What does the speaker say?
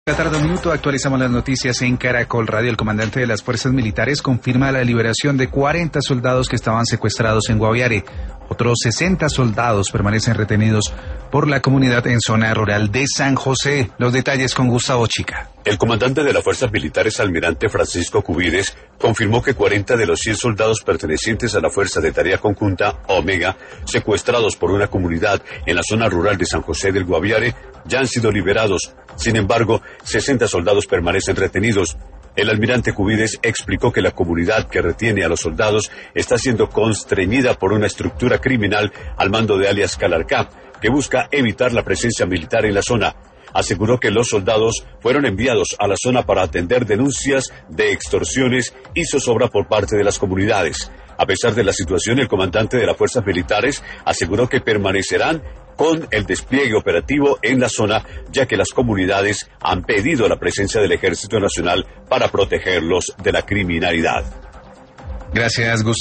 La tarde un minuto, actualizamos las noticias en Caracol Radio. El comandante de las fuerzas militares confirma la liberación de 40 soldados que estaban secuestrados en Guaviare. Otros 60 soldados permanecen retenidos por la comunidad en zona rural de San José. Los detalles con Gustavo Chica. El comandante de las fuerzas militares, almirante Francisco Cubides, confirmó que 40 de los 100 soldados pertenecientes a la Fuerza de Tarea Conjunta, Omega, secuestrados por una comunidad en la zona rural de San José del Guaviare, ya han sido liberados. Sin embargo, 60 soldados permanecen retenidos. El almirante Cubides explicó que la comunidad que retiene a los soldados está siendo constreñida por una estructura criminal al mando de alias Calarcá, que busca evitar la presencia militar en la zona. Aseguró que los soldados fueron enviados a la zona para atender denuncias de extorsiones y zozobra por parte de las comunidades. A pesar de la situación, el comandante de las fuerzas militares aseguró que permanecerán con el despliegue operativo en la zona, ya que las comunidades han pedido la presencia del Ejército Nacional para protegerlos de la criminalidad. Gracias, Gustavo.